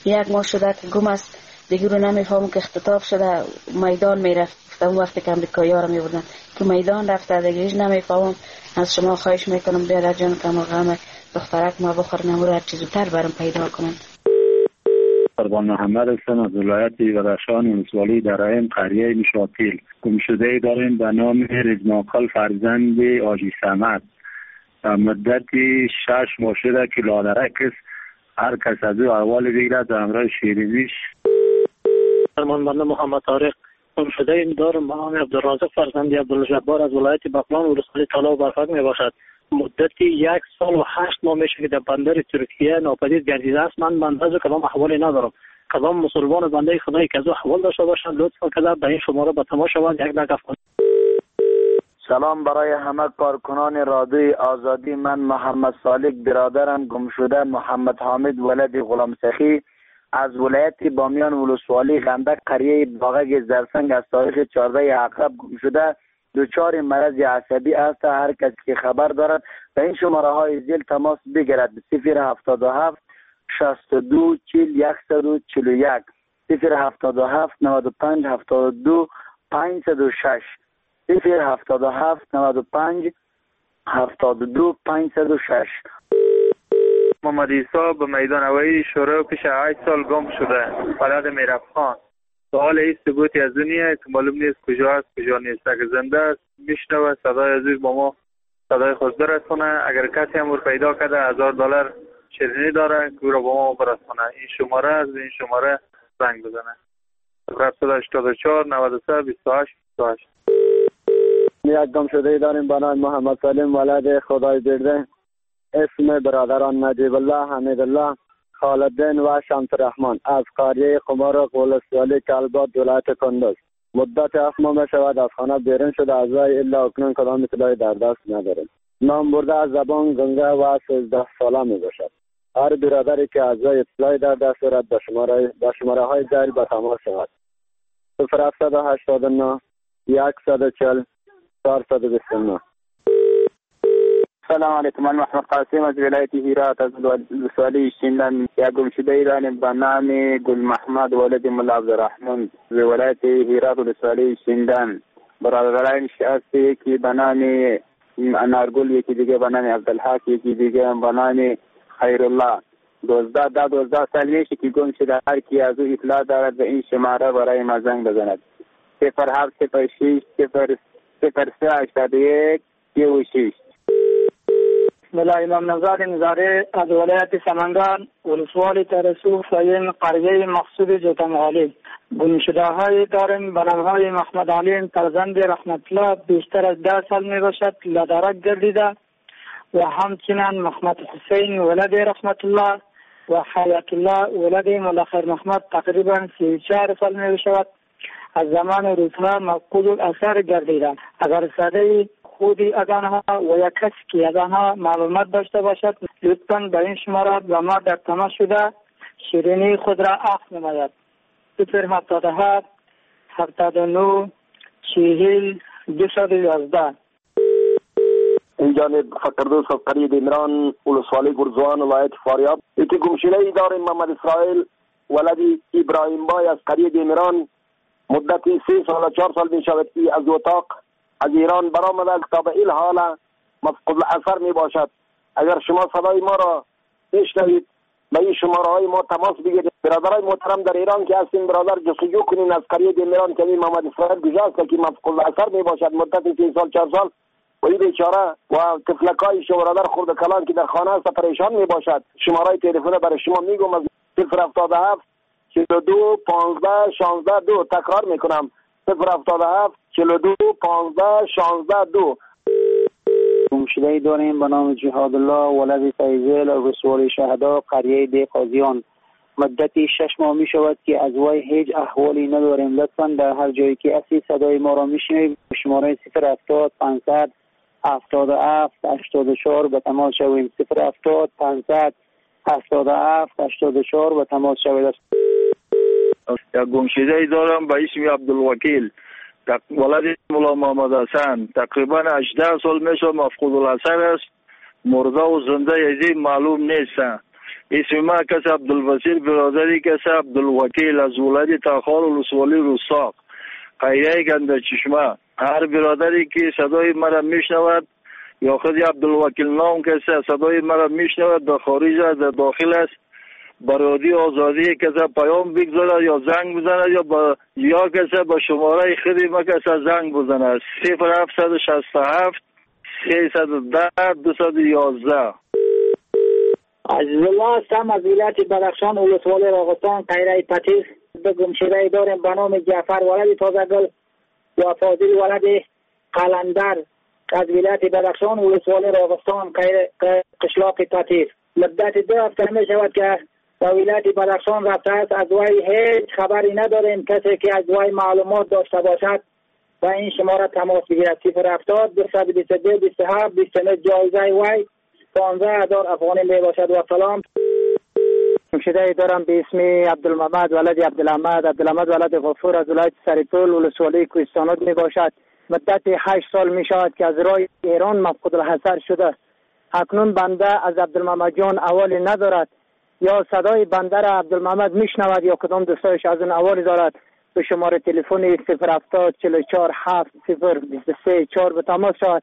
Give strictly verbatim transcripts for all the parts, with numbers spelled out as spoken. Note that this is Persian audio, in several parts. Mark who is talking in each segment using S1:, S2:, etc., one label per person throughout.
S1: یک ماه شده که گم است، دیگه رو نمیفهمم که اختطاف شده میدان میرفت. اون وقتی که امریکایی ها رو میبردن که میدان رفته، دیگه هیچ نمیفهمم. از شما خواهش میکنم بیادر جان که ما غم دخترک ما بخور نمور هر چیزو تر برام پیدا کنند.
S2: قربان محمد هستم از ولایت بدخشان ولسوالی درایم قریه مشاطیل. گمشده داریم به نام رزماقل فرزند آجی صمد. مدتی شش ماه شده که لادرک است. هر کس از او احوال بگیرد در همراه شیرینیش.
S3: فرمان بنده محمد طارق. گمشده این دارم به نام عبدالرازق فرزند عبدالجبار از ولایت بغلان ولسوالی طلا و برفک می باشد. مدتی یک سال و هشت ماه میشه که در بندر ترکیه ناپدید گردیده است. من بنده از کدام احوالی ندارم. کدام مسلمان بنده خدایی که از احوال داشته باشد لطفا که به این شماره به تماس شوند یک نگاه کنید.
S4: سلام برای همه کارکنان رادیوی آزادی. من محمد صالح برادرم گمشده محمد حامد ولد غلام سخی از ولایت بامیان ولسوالی غندک قریه باغک زرسنگ از تاریخ چهارده عقرب گمشده دچار مرض عصبی است. هر کسی که خبر دارد به این شماره های زیر تماس بگیرد. صفر هفتاد و هفت شصت و دو چهل یکصد و چهل و یک صفر هفتاد و هفت نود و پنج هفتاد و دو پانصد و شش صفر هفتاد و هفت نود و پنج هفتاد و دو پانصد و شش.
S5: محمد عیسی به میدان هوایی شروع پیش هشت سال گم شده. بلد میرفخان. سوال این ثبوتی از دنیا که معلوم نیست کجا است کجا نیست. اگر زنده است میشنوه صدای از او با ما صدای خود برسونه. اگر کسی هم پیدا کرده هزار دلار شیرینی داره که او را با ما برسونه. این شماره از این شماره زنگ بزنه. صفر هشتاد و چهار نود و سه بیست و هشت بیست و هشت.
S6: یک گم شده داریم به نام محمد سلیم ولد خدای برده. اسم برادران نجیب الله، حمید الله، خالدین و شمس رحمان از قریه قمارق ولسوالی کلبات ولایت کندز. مدت هفت ماه می شود از خانه بیرون شده. از وی الا اکنون کدام اطلاعی در دست نداریم. نام برده از زبان گنگه و سیزده ساله می باشد. هر برادری که از وی اطلاعی در دست دارد به شماره به شماره های زیر به تماس شود. صفر هفتصد و هشتاد و نه صد و چهل چهارصد و بیست و نه.
S7: سلام علیکم. من محمد قاسم از ولایت هرات از ولسوالی شیندن. یک گمشده داریم به نام گل محمد ولد ملا عبدالرحمن از ولایت هرات ولسوالی شیندن. برادرانش هست یکی به نام انارگل، یکی دیگه به نام عبدالحق، یکی دیگه به نام خیرالله. دوزده ده دوزده سال میشه که گم شده. هر کی از او اطلاع دارد به این شماره برای ما زنگ بزند. صفر هفت صفر شش صفر صفر سه هشتاد و یک سی و شش.
S3: ملا امام نژاد نظاره از ولایت سمنگان ولسوالی ترسو سایم قریه مقصود جوتمغالی. گمشده های داریم به نام های محمد علی فرزند رحمت الله بیشتر از ده سال می باشد لادرک گردیده و همچنین محمد حسین ولد رحمت الله و حیات الله ولد ملا خیر محمد تقریبا سی و چهار سال می باشد. از زمان روزها مفقود الاثر گردیده. اگر صدای خودی از آنها و یک کسی که از آنها معلومات داشته باشد لطفاً به این شماره با ما در تماس شده شیرینی خود را عفو نماید. صفر هفتاد و هفت هفتاد و نه چهل دویست و یازده.
S6: این جانب فقردوس از قریه دیمران ولسوالی گرزوان ولایت فاریاب. یکی گمشده ای داریم محمد اسرائیل ولد ابراهیم بای از قریه دیمران. مدتی سه سال و چهار سال می شود که از اتاق از ایران برآمده تا به این حال مفقود الاثر می باشد. اگر شما صدای ما را میشنوید به این شماره های ما تماس بگیرید. برادرای محترم در ایران که هستین برادر جستجو کنین از قریه دیمران که این محمد اسرائیل کجاست که مفقود الاثر می باشد مدت سه سال چهار سال. و این بیچاره و طفلکای شما برادر خرد کلان که در خانه است پریشان می باشد. شماره تلفن برای شما میگم از صفر هفتاد و هفت چهل و دو پانزده شانزده دو. تکرار میکنم صفر هفتاد و هفت چهل و دو پانزده شانزده دو.
S7: گمشده داریم به نام جهاد الله ولد فیضل ولسوالی شهدا قریه دی قاضیان. مدتی شش ماه می شود که از وی هیچ احوالی نداریم. لطفا در هر جایی که اسی صدای ما را میشنوید شماره صفر هفتاد پانصد هفتاد و هفت هشتاد و چهار به تماس شویم. صفر هفتاد پانصد هفتاد و هفت هشتاد و چهار به تماس شوید.
S2: یک گمشده ای دارم به اسم عبدالوکیل ولد مولا محمد حسن. تقریبا هجده سال میشه مفقود الاثر است. مرده و زنده یزی معلوم نیست.
S8: اسم ما کس عبدالبصیر برادری کس عبدالوکیل از ولایت تخار ولسوالی رستاق قریه گنده چشمه. هر برادری که صدای مرا میشنود یا خود عبدالوکیل نام کسی صدای مرا میشنود در خارج است در داخل است برادی آزادی کسی پیام بگذارد یا زنگ بزند یا با یا کسی با شماره خودی ما کسی زنگ بزند صفر هفتصد شصت و هفت سیصد و ده دویست و یازده.
S3: عزیز الله هستم از ولایت بدخشان ولسوالی راغستان قریه پتیس. به گمشده داریم به نام جعفر ولد تازگل و فاضل ولد قلندر از ولایت بدخشان ولسوالی راغستان قشلاق پتیس. مدت دو هفته می شود که در ولایت بدخشان رفته است. از وی هیچ خبری نداریم. کسی که از وی معلومات داشته باشد و این شماره تماس بگیرد. صفر هفتاد دویست و بیست و دو بیست و هفت بیست و نه. جایزه وی پانزده هزار افغانی می باشد. و سلام. گمشده دارم به اسم عبدالمحمد ولد عبدالحمد عبدالحمد ولد غفور از ولایت سرپل ولسوالی کوهستانات می باشد. مدت هشت سال می شود که از راه ایران مفقود الحضر شده. اکنون بنده از عبدالمحمد جان اوالی ندارد یا صدای بنده را عبدالمحمد میشنود یا کدام دوستایش از اون اوالی دارد. به شماره تلفن صفر هفتاد چهل و چهار هفت صفر بیست و سه چهار به تماس شود.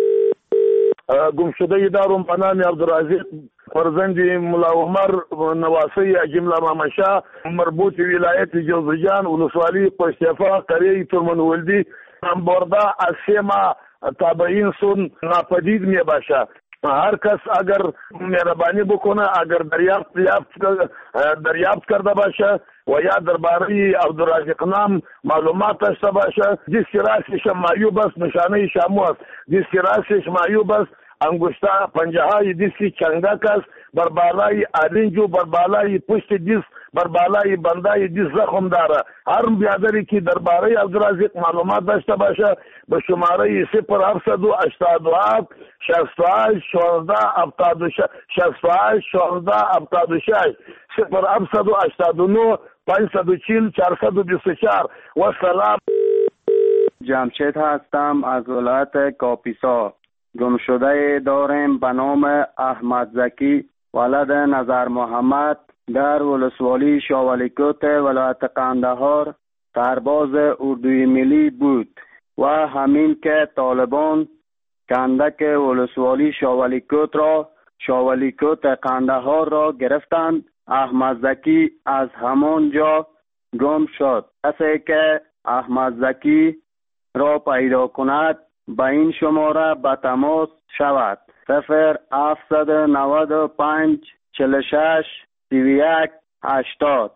S8: گمشده دارم به نام عبدالرزاق فرزند ملا عمر نواسی جمله مامشا مربوط ولایت جوزجان ولسوالی پشتفا قریه ترمنولدی هم برده از سه ماه تابعین سون ناپدید می باشه. هر کس اگر مهربانی بکنه اگر دریافت دریافت کرده باشه و یا درباره عبدالرزاق نام معلومات داشته باشه جس راسش معیوب است نشانه شامو است جس راسش معیوب است انگشتا پنجه های دیسی چنگک است بر بالای آرنجو بر بالای پشت دیس بر بالای بندای دیس زخم داره. هر بیادری که درباره عبدالرزاق معلومات داشته باشه به شماره صفر هفتصد و هشتاد و هفت شصت و هشت شانزده هفتاد و شش شصت و هشت شانزده هفتاد و شش صفر هفتصد و هشتاد و نه پانصد و چهل چهارصد و بیست و چهار. و سلام.
S9: جمشید هستم از ولایت کاپیسا. گمشده داریم به نام احمد زکی ولد نظر محمد در ولسوالی شاولیکوت ولایت قندهار سرباز اردوی ملی بود و همین که طالبان کندک ولسوالی شاولیکوت را شاولیکوت قندهار را گرفتند. احمد زکی از همان جا گم شد. کسی که احمد زکی را پیدا کند به این شماره به تماس شود. صفر هفتصد و نود و پنج چهل و شش سی و یک هشتاد.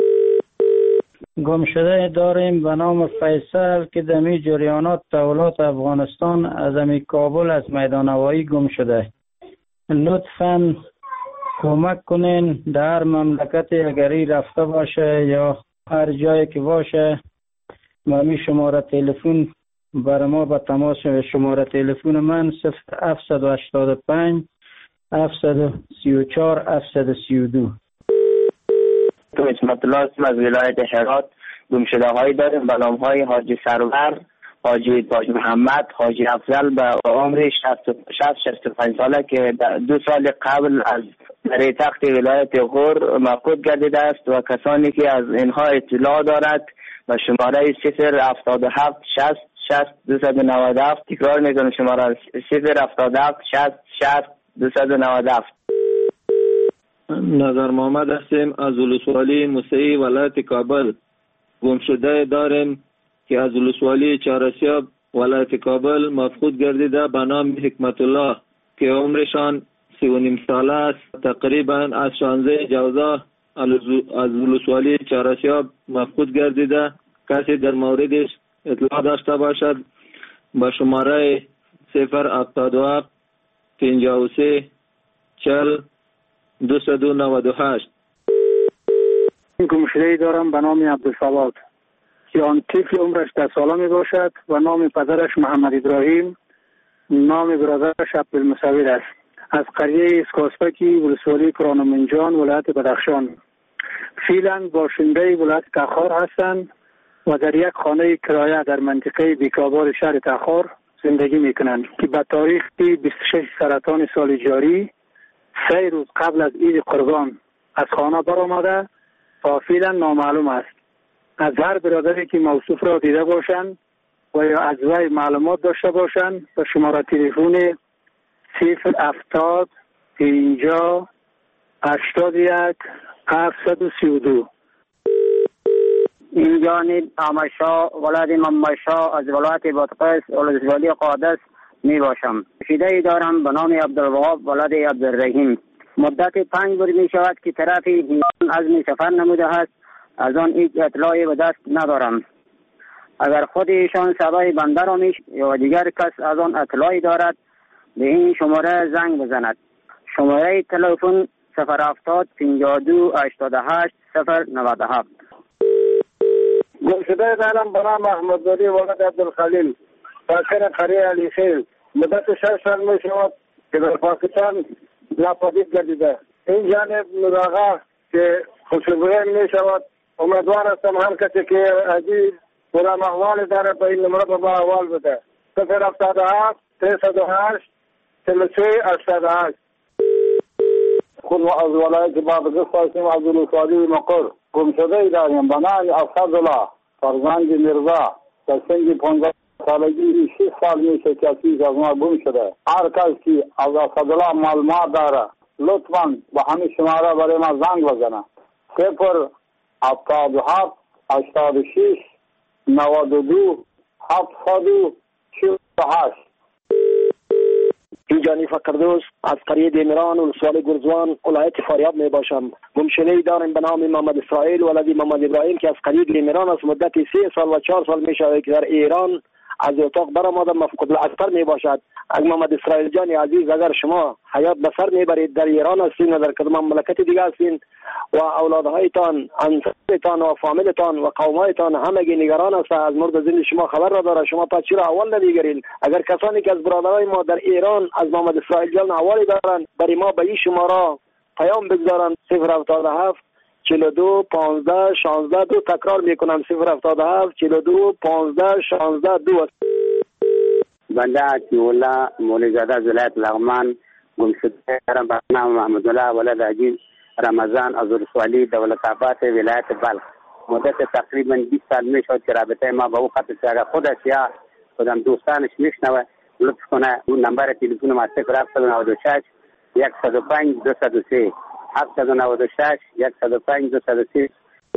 S10: گمشده داریم به نام فیصل که دمی جریانات تولات افغانستان از امی کابل از میدان هوایی گم شده. لطفاً کمک کنین در مملکت اگری رفته باشه یا هر جایی که باشه ما می شماره تلفن برای ما به تماس. شماره تلفن من صفر هفتصد و هشتاد و پنج هفتصد و سی و چهار هفتصد و سی و دو.
S11: تو اسمت الله هستم از ولایت هرات. گمشده هایی داریم به نام های حاجی سرور، حاجی تاج محمد، حاجی افضل به عمر شصت شصت و پنج ساله که دو سال قبل از در تخت ولایت غور مفقود گردیده است و کسانی که از اینها اطلاع دارد به شماره صفر هفتاد و هفت شصت شصت دویست و نود و هفت تکرار میکنم شماره صفر هفتاد و هفت شصت شصت دویست و نود و هفت.
S12: نظر محمد هستیم از ولسوالی موسعی ولایت کابل. گمشده داریم که از ولسوالی چهارسیاب ولایت کابل مفقود گردیده به نام حکمت الله که عمرشان سی و نیم ساله است. تقریبا از شانزده جوزا از ولسوالی چهارسیاب مفقود گردیده. کسی در موردش اطلاع داشته باشد با شماره صفر هفتاد و هفت پنجاه و سه چهل دویست و نود و هشت.
S3: گمشده‌ای دارم به نام عبدالصواد که آن طفل عمرش ده ساله می باشد و نام پدرش محمد ابراهیم، نام برادرش عبدالمصور است. از قریه اسکاسپکی ولسوالی کرانمنجان ولایت بدخشان. فعلا باشنده ولایت تخار هستند و در یک خانه کرایه در منطقه بیکابار شهر تخار زندگی میکنند که به تاریخ بیست و شش سرطان سال جاری سه روز قبل از عید قربان از خانه برآمده تا فعلا نامعلوم است. از هر برادری که موصوف را دیده باشند و یا از وی معلومات داشته باشند به شماره تلفن صفر هفتاد پنجاه هشتاد یک هفتصد و سی و دو.
S13: این جانب آمشا ولد ممشا از ولایت بادغیس ولسوالی قادس می باشم. شیده دارم به نام عبدالوهاب ولد عبدالرحیم. مدت پنج بار می شود که طرف ایران عزم سفر نموده است. از آن هیچ اطلاعی به دست ندارم. اگر خود ایشان صدای بنده را میش یا دیگر کس از آن اطلاعی دارد به این شماره زنگ بزند. شماره تلفن صفر هفتاد پنجاه و دو هشتاد و هشت صفر نود و هفت.
S3: گمشده دارم به نام احمدزاده ولد عبدالخلیل ساکن قریه علی خیل. مدت شش سال می شود که در پاکستان ناپدید گردیده. این جانب مداغا که خوشبویی می شود. امیدوار هستم هر کسی که عزیز پورا احوال داره به این نمره با احوال بده. صفر هفتاد و هفت سیصد و هشت چهل و سه هشتاد و هشت. خود از ولایت بادغیس هستیم از ولسوالی مقر. گمشده داریم به نام اسدالله فرزند میرزا در سن پانزده سالگی شش سال میشه که از ما گم شده. هر کس که از اسدالله معلومات داره لطفاً به همین شماره برای ما زنگ بزنه. صفر هفتاد و هفت هشتاد و شش نود و دو هفتصد و چهل و هشت.
S6: اینجانی فقردوس از قریه دیمران ولسوالی گرزوان ولایت فاریاب می باشم. گمشده داریم به نام محمد اسرائیل ولد محمد ابراهیم که از قریه دیمران از مدت سه سال و چهار سال می شود که در ایران از اتاق برآمده مفقود الاثر می باشد. اگر محمد اسرائیل جان عزیز اگر شما حیات بسر می برید در ایران هستین و در کدام مملکت دیگه هستین و اولادهایتان انصارتان و فامیلتان و قومایتان همگی نگران است از مورد زنده شما خبر را داره، شما پس چرا اول نمیگیرین؟ اگر کسانی که از برادرای ما در ایران از محمد اسرائیل جان اوالی دارن برای ما به این شماره پیام بگذارن. صفر هفتاد و هفت چهل و دو پانزده شانزده دو. تکرار میکنم صفر هفتاد و هفت چهل و دو پانزده شانزده دو.
S13: بنده عطی‌الله مولی زاده از ولایت لغمان گمشده دارم به نام محمدالله ولد عجیب رمضان از ولسوالی دولت‌آباد ولایت بلخ. مدت تقریبا بیست سال میشد که رابطه ما با او قطع شد. اگر خودش یا خودم دوستانش میشنوه لطف کنه اون نمبر تلفن ما صفر هفتصد و نود و شش صد و پنج دویست و سه هفتصد و نود و شش صد و پنج دویست و سه.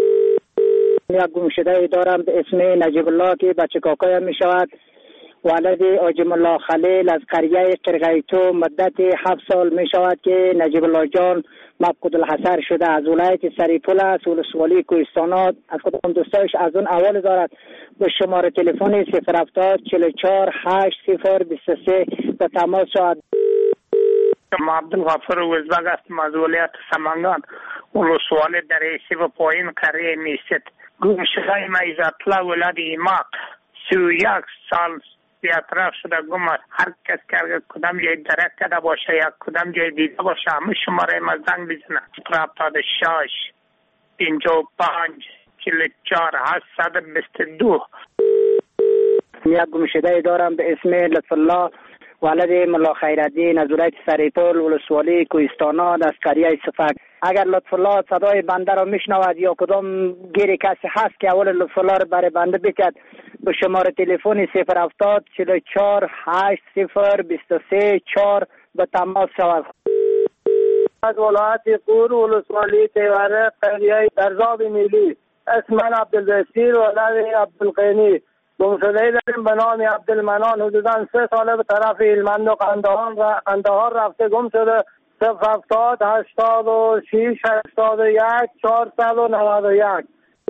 S3: یک گمشده دارم به اسم نجیب الله که بچه کاکایم می شود. ولد آجم الله خلیل از قریه قرقیتو. مدت هفت سال می شود که نجیب الله جان مفقود الحصر شده. از ولایت سریپول است ولسوالی کوهستانات. از خودم دوستایش از اون اول دارد به شماره تلفن صفر هفتاد چهل و چهار هشت صفر بیست و سه به تماس شود.
S14: ما عبدالغفور وزبگ هستم از ولایت سمنگان ولسوالی در ایسی و پایین قریه میست. گمشده ما عزت‌الله ولد ایماق سی و یک سال بیاطراف شده گم است. هر کس که اگر کدام جای درک کرده باشه یا کدام جای دیده باشه همه شماره ما زنگ بزنه. صفر هفتاد و شش پنجاه و پنج چهل و چهار هشتصد و بیست و دو.
S3: یک گمشده دارم به اسم لطف الله ولد ملا خیرالدین از ولایت سریپول ولسوالی کوهستانات از قریه صفک. اگر لطف الله صدای بنده را میشنود یا کدام گیری کسی هست که اول لطف الله را برای بنده بکرد به شماره تلفن صفر هفتاد چهل و چهار هشت صفر بیست و سه چهار به تماس شود.
S15: از ولایت قور ولسوالی تیوره قریه درزاب میلی اسم من عبدالبصیر ولد عبدالقینی. گمشده داریم به نام عبدالمنان حدودا سه ساله به طرف هلمند و قندهار رفته گم شده. صفر هفتاد هشتاد و شش هشتاد و یک چهارصد و نود و یک.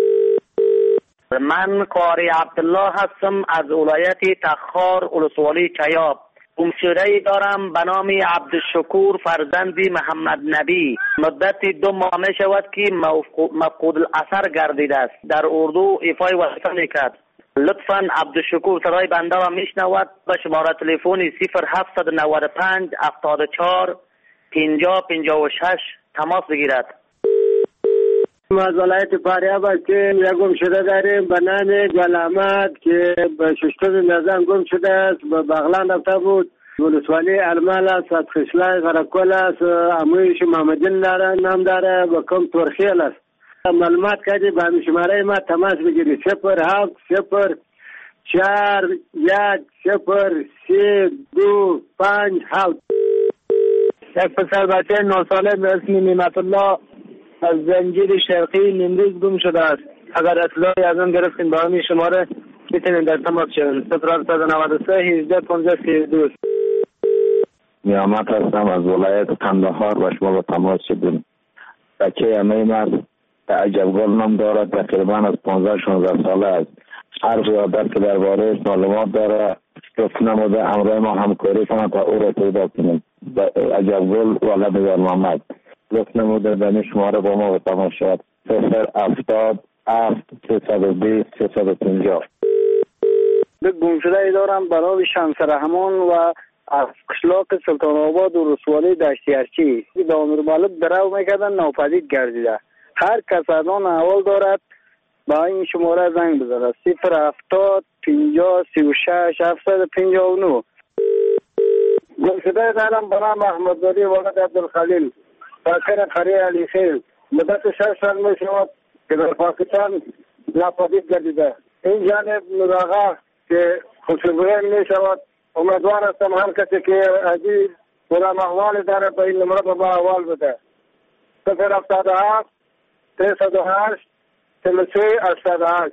S16: من قاری عبدالله هستم از ولایت تخار ولسوالی چیاب. گمشده دارم به نام عبدالشکور فرزند محمد نبی. مدت دو ماه می شود که مفقود الاثر گردیده است. در اردو ایفای وظیفه میکرد. لطفاً عبدالشکور صدای بنده را میشنود به شماره تلفن صفر هفتصد و نود و پنج هفتاد و چهار پنجاه پنجاه و شش تماس بگیرد.
S15: از ولایت فاریاب هستیم. یک گمشده داریم به نام گل احمد که به ششتم میزان گم شده است. به بغلان رفته بود ولسوالی ارمال است، خشلای غرقل است، امویش محمدین داره نام داره و کم ترخیل است. معلومات کردی به شماره ما تماس بگیری صفر هفت صفر چهار یک صفر سه دو پنج هفت. یک پسر بچه نه ساله به اسم نعمت الله از زنجیر شرقی نیمروز گم شده است. اگر اطلاعی از آن گرفتین با همین شماره میتونین در تماس شوین. صفر هفت نود و سه هجده پانزده سی دو.
S17: نیامت هستم از ولایت قندهار و شما با تماس شدیم. بچه امیم است، عجبگل نام دارد، تقریبا از پانزده شانزده ساله است. هر زیادت که درباره معلومات داره گفت نموده امروز ما همکاری کنند تا او را پیدا کنیم. عجبگل ولد در محمد گفت نموده در شماره با ما با تماس شد. صفر هفتاد هفت سیصد و بیست سیصد و پنجاه.
S15: به گمشده ای دارم برای شمس رحمان و از قشلاق سلطان آباد و رسوالی دشتی ارچی دامیر مالک درو میکردن ناپدید گردیده. هر کس از آن احوال دارد با این شماره زنگ بزنه. صفر هفتاد پنجاه سی و شش هفتصد و پنجاه و نه. گمشده دارم برای محمدزاده ولد عبدالخلیل ساکن قریه علی خیل مدت شش سال می شود که در پاکستان ناپدید گردیده. این جانب نوراغا که خوشبوین می شود. امیدوار هستم هر کسی که عزیز کدام احوال داره به این نمره به ما احوال بده. صفر هفتاد و هفت سیصد و هشت چهل و سه هشتاد و هشت.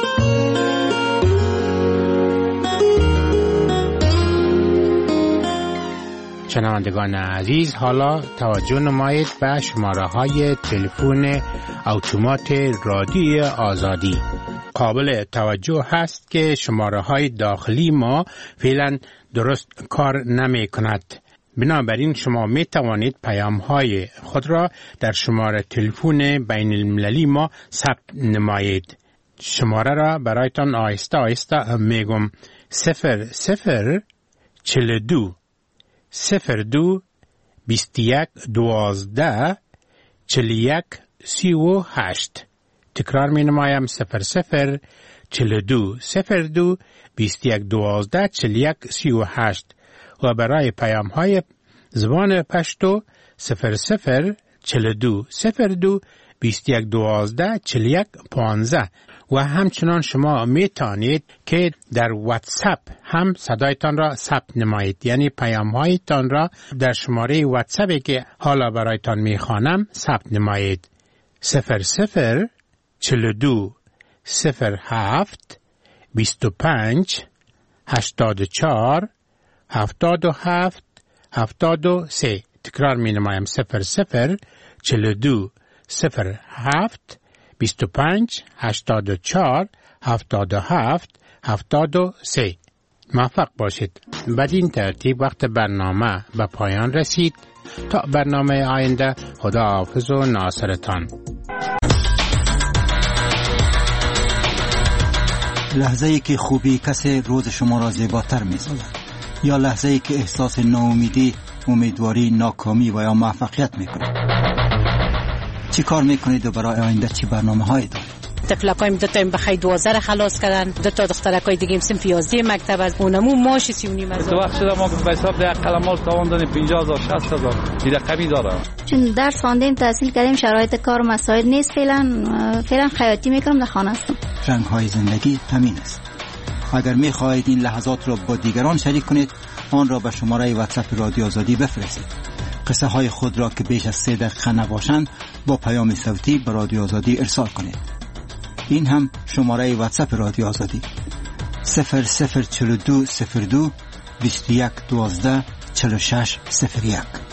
S18: شنوندگان عزیز، حالا توجه نمایید به شماره های تلفن اتومات رادیو آزادی. قابل توجه هست که شماره های داخلی ما فعلا درست کار نمی کند. بنابراین شما می توانید پیام های خود را در شماره تلفن بین المللی ما ثبت نمایید. شماره را برایتان آهسته آهسته میگم. صفر صفر چل دو صفر دو بیست یک دوازده چل یک سی و هشت. تکرار می نمایم. صفر صفر چل دو صفر دو بیست یک دوازده چل یک سی و هشت. و برای پیام های زبان پشتو صفر صفر چل دو صفر دو بیست یک دوازده چل یک پانزده. و همچنان شما می توانید که در واتساپ هم صدایتان را ثبت نمایید، یعنی پیام هایتان را در شماره واتساپی که حالا برایتان می خوانم ثبت نمایید. صفر صفر چل دو صفر هفت بیست و پنج هشتاد و چهار هفتاد و هفت هفتاد و سه. تکرار می نمایم. صفر صفر چل دو صفر هفت بیست و پنج هشتاد و چهار هفتاد و هفت هفتاد و سه. موفق باشید. بدین ترتیب وقت برنامه به پایان رسید. تا برنامه آینده، خدا حافظ و ناصرتان.
S19: لحظه ای که خوبی کسی روز شما را زیباتر می سازد، یا لحظه ای که احساس ناامیدی، امیدواری، ناکامی و یا موفقیت می کنید. چی کار می کنید و برای آینده چی برنامه هایی دارید؟
S20: تفلکایم دو تا بخیر دوازده را خلاص کردن، دو تا دخترکای دیگه سنف یازده مکتب از اونمو ماش سی و نیم هزار.
S21: تو وقت شده ما به حساب ده قلمال تاوان دادیم پنجاه هزار شصت هزار دیده کمی داره.
S22: چون درس خواندیم تحصیل کردیم شرایط کار مساعد نیست، فعلا فعلا خیاطی میکنم در خانه هستم.
S19: رنگ های زندگی همین است. اگر می خواهید این لحظات را با دیگران شریک کنید، آن را به شماره واتساپ رادیو آزادی بفرستید. قصه های خود را که بیش از سه دقیقه نباشند با پیام صوتی به رادیو آزادی ارسال کنید. این هم شماره واتساپ رادیو آزادی صفر صفر چل دو صفر دو بیست یک دوازده چل و شش صفر یک.